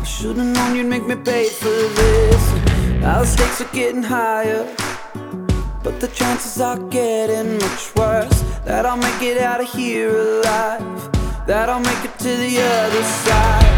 I should've known you'd make me pay for this. Now the stakes are getting higher, but the chances are getting much worse. That I'll make it out of here alive, that I'll make it to the other side.